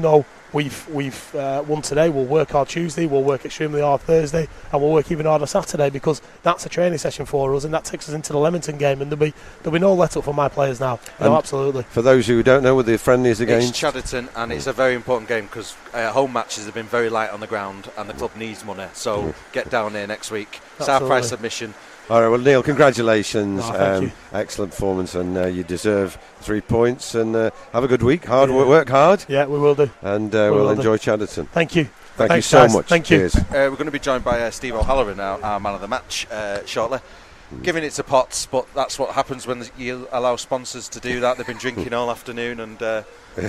we've we've uh, won today. We'll work hard Tuesday, we'll work extremely hard Thursday, and we'll work even harder Saturday, because that's a training session for us, and that takes us into the Leamington game, and there'll be there'll be no let up for my players now. No, absolutely. For those who don't know what the friendly is against, it's Chadderton, and it's a very important game because uh, home matches have been very light on the ground, and the club needs money. So mm. get down here next week. It's our price submission. All right, well, Neil, congratulations. Oh, thank um, you. Excellent performance, and uh, you deserve three points. And uh, have a good week. Hard yeah. work hard. Yeah, we will do. And uh, we we'll will enjoy do. Chadderton. Thank you. Thank Thanks, you so guys. much. Thank Cheers. you. Uh, we're going to be joined by uh, Steve O'Halloran, our, our man of the match, uh, shortly. Mm. Giving it to Potts, but that's what happens when you allow sponsors to do that. They've been drinking all afternoon, and uh,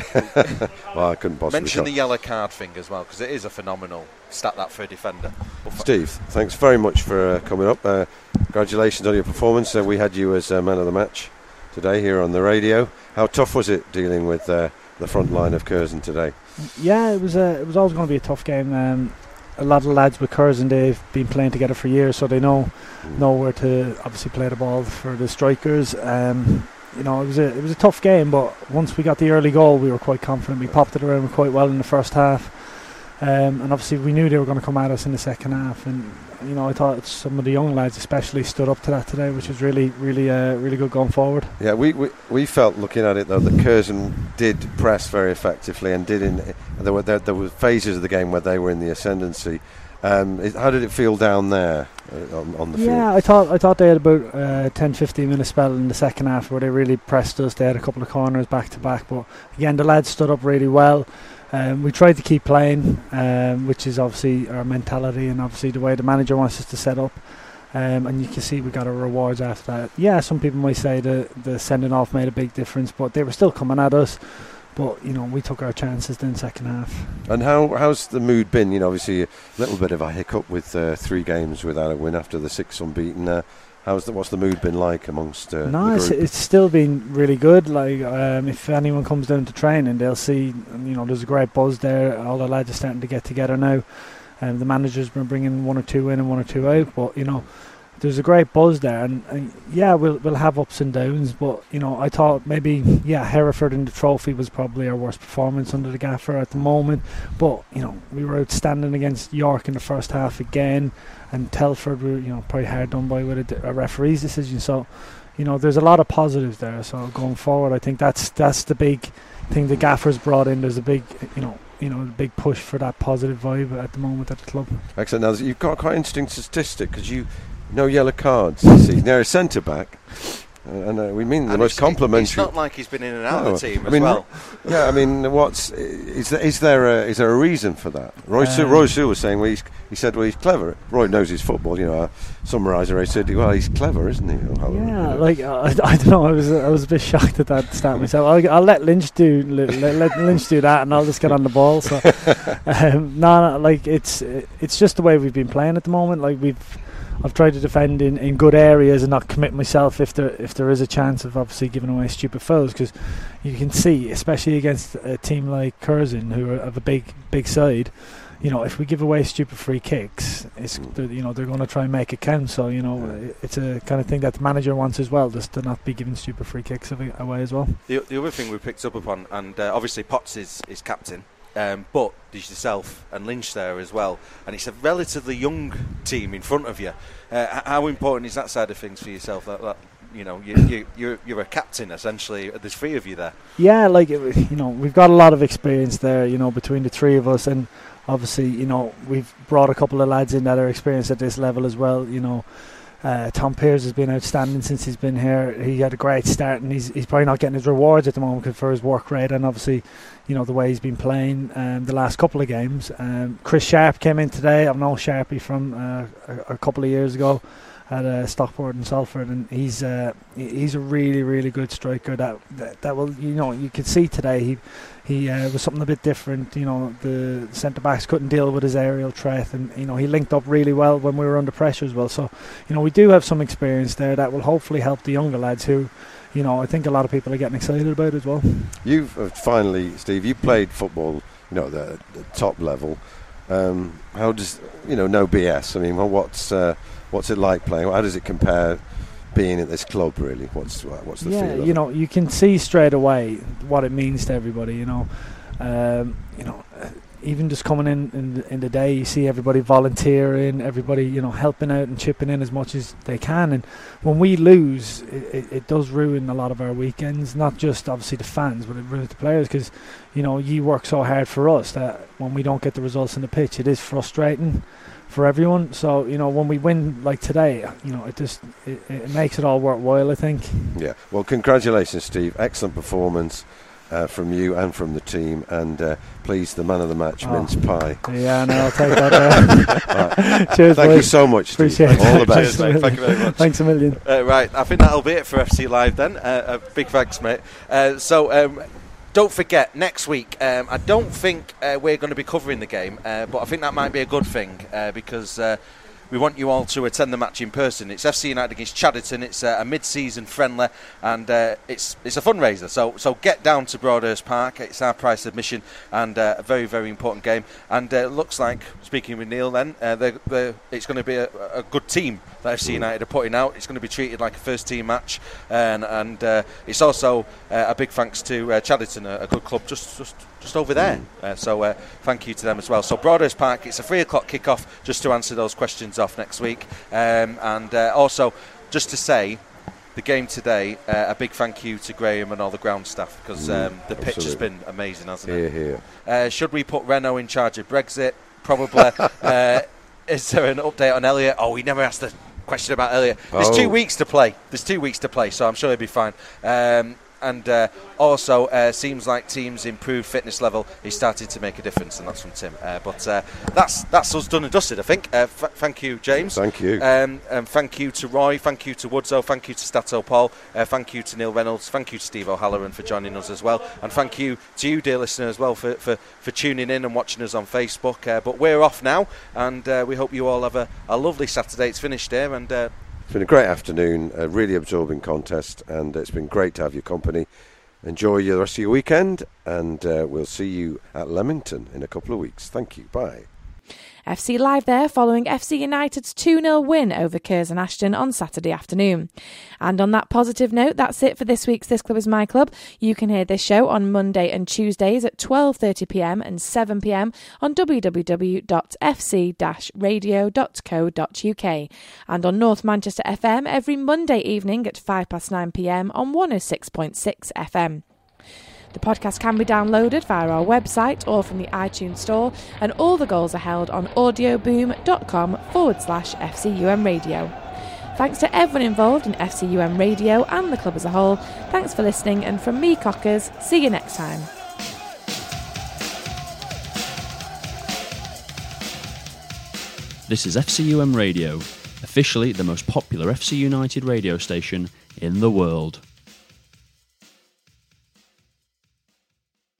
well, I couldn't possibly mention talk. the yellow card thing as well, because it is a phenomenal stat that for a defender. Steve, thanks very much for uh, coming up. Uh, congratulations on your performance. Uh, we had you as uh, man of the match today here on the radio. How tough was it dealing with uh, the front line of Curzon today? Yeah, it was. Uh, it was always going to be a tough game. Um, a lot of the lads with Curzon, they've been playing together for years, so they know mm. know where to obviously play the ball for the strikers. Um, you know, it was a it was a tough game, but once we got the early goal, we were quite confident. We popped it around quite well in the first half, um, and obviously we knew they were going to come at us in the second half. And you know, I thought some of the young lads especially stood up to that today, which was really, really, uh, really good going forward. Yeah, we, we we felt looking at it though that Curzon did press very effectively and did in there were there, there were phases of the game where they were in the ascendancy. Um, it, how did it feel down there uh, on, on the yeah, field? Yeah, I thought I thought they had about uh, ten fifteen minute spell in the second half where they really pressed us. They had a couple of corners back to back, but again the lads stood up really well. Um, we tried to keep playing, um, which is obviously our mentality and obviously the way the manager wants us to set up. Um, and you can see we got our rewards after that. Yeah, some people might say the the sending off made a big difference, but they were still coming at us. But you know, we took our chances in the second half. And how how's the mood been? You know, obviously a little bit of a hiccup with uh, three games without a win after the six unbeaten. Uh, how's the what's the mood been like amongst uh, no, the it's, group? it's still been really good. Like um, if anyone comes down to training, they'll see you know there's a great buzz there. All the lads are starting to get together now. Um, the manager's been bringing one or two in and one or two out, but you know. There's a great buzz there, and, and yeah, we'll we'll have ups and downs. But you know, I thought maybe yeah, Hereford in the trophy was probably our worst performance under the gaffer at the moment. But you know, we were outstanding against York in the first half again, and Telford were you know probably hard done by with a, a referee's decision. So you know, there's a lot of positives there. So going forward, I think that's that's the big thing the gaffer's brought in. There's a big you know. You know, a big push for that positive vibe at the moment at the club. Excellent. Now, you've got quite an interesting statistic because you no yellow cards this season. They're a centre back, uh, and uh, we mean the and most it's, complimentary. It's not like he's been in and out no, of the team I as mean, well. Yeah, I mean, what's is there, is there a, is there a reason for that? Roy, um, Sue, Roy Sue was saying, well, he's, he said, well, he's clever. Roy knows his football. You know, our summariser said, well, he's clever, isn't he? Yeah, you know. like uh, I, I don't know. I was I was a bit shocked at that stat myself. I'll, I'll let Lynch do let, let Lynch do that, and I'll just get on the ball. So, um, no, no, like it's it's just the way we've been playing at the moment. Like we've. I've tried to defend in, in good areas and not commit myself if there if there is a chance of obviously giving away stupid fouls, because you can see, especially against a team like Curzon who are, have a big big side, you know, if we give away stupid free kicks, it's you know they're going to try and make it count. So you know yeah. it's a kind of thing that the manager wants as well, just to not be giving stupid free kicks away as well. The, the other thing we picked up upon, and uh, obviously Potts is, is captain. Um, but there's yourself and Lynch there as well, and it's a relatively young team in front of you. Uh, how important is that side of things for yourself? That, that you know, you, you, you're you're a captain essentially. There's three of you there. Yeah, like it, you know, we've got a lot of experience there. You know, between the three of us, and obviously, you know, we've brought a couple of lads in that are experienced at this level as well. You know. Uh, Tom Pears has been outstanding since he's been here. He had a great start, and he's he's probably not getting his rewards at the moment for his work rate, and obviously, you know, the way he's been playing um, the last couple of games. Um, Chris Sharp came in today. I've known Sharpie from uh, a, a couple of years ago at uh, Stockport and Salford, and he's uh, he's a really really good striker. That, that that will you know you could see today he he uh, was something a bit different. You know, the centre backs couldn't deal with his aerial threat, and you know he linked up really well when we were under pressure as well. So you know we do have some experience there that will hopefully help the younger lads who, you know, I think a lot of people are getting excited about as well. You've uh, finally, Steve, you played football, you know, the, the top level. Um, how does you know no B S? I mean, well, what's uh, what's it like playing? How does it compare being at this club? Really, what's what's the yeah, feel? you of know, it? you can see straight away what it means to everybody. You know, Um, you know, even just coming in in the, in the day, you see everybody volunteering, everybody, you know, helping out and chipping in as much as they can. And when we lose, it, it, it does ruin a lot of our weekends, not just obviously the fans, but it ruins the players, because, you know, you work so hard for us that when we don't get the results on the pitch, it is frustrating for everyone. So, you know, when we win like today, you know, it just it, it makes it all worthwhile, I think. Yeah. Well, congratulations, Steve. Excellent performance. Uh, from you and from the team, and uh, please, the man of the match, oh. mince pie. Yeah, no, I'll take that. Uh. Right. Cheers, thank boys. you so much, Steve. Appreciate All it. the best. Cheers, mate. Thank you very much. Thanks a million. Uh, right, I think that'll be it for F C Live then. Uh, a big thanks, mate. Uh, so. Um, Don't forget, next week, um, I don't think uh, we're going to be covering the game, uh, but I think that might be a good thing uh, because uh, we want you all to attend the match in person. It's F C United against Chadderton. It's uh, a mid-season friendly, and uh, it's it's a fundraiser. So so get down to Broadhurst Park. It's our price admission, and uh, a very very important game. And uh, it looks like, speaking with Neil, then uh, they're, they're, it's going to be a, a good team that F C United are putting out. It's going to be treated like a first team match, and and uh, it's also uh, a big thanks to uh, Chadderton, a, a good club just just. just over there. Uh, so uh, thank you to them as well. So Broadhurst Park, it's a three o'clock kick-off, just to answer those questions off next week. Um, and uh, also, just to say, the game today, uh, a big thank you to Graham and all the ground staff, because um, the pitch has been amazing, hasn't Here, it? here. Uh, should we put Renault in charge of Brexit? Probably. uh, is there an update on Elliot? Oh, we never asked the question about Elliot. There's Oh. two weeks to play. There's two weeks to play, so I'm sure he'll be fine. Um, And uh, also, uh, seems like teams' improved fitness level is started to make a difference, and that's from Tim. Uh, but uh, that's that's us done and dusted, I think. Uh, f- thank you, James. Thank you. Um, and thank you to Roy. Thank you to Woodzo. Thank you to Stato Paul. Uh, thank you to Neil Reynolds. Thank you to Steve O'Halloran for joining us as well. And thank you to you, dear listener, as well for, for, for tuning in and watching us on Facebook. Uh, but we're off now, and uh, we hope you all have a, a lovely Saturday. It's finished here, and uh, it's been a great afternoon, a really absorbing contest, and it's been great to have your company. Enjoy the rest of your weekend, and uh, we'll see you at Leamington in a couple of weeks. Thank you. Bye. F C Live there following F C United's two nil win over Curzon Ashton on Saturday afternoon. And on that positive note, that's it for this week's This Club Is My Club. You can hear this show on Monday and Tuesdays at twelve thirty p m and seven p m on w w w dot f c dash radio dot co dot u k and on North Manchester F M every Monday evening at five past nine p m on one oh six point six F M. The podcast can be downloaded via our website or from the iTunes store, and all the goals are held on audioboom.com forward slash FCUM Radio. Thanks to everyone involved in F C U M Radio and the club as a whole. Thanks for listening, and from me, Cockers, see you next time. This is F C U M Radio, officially the most popular F C United radio station in the world.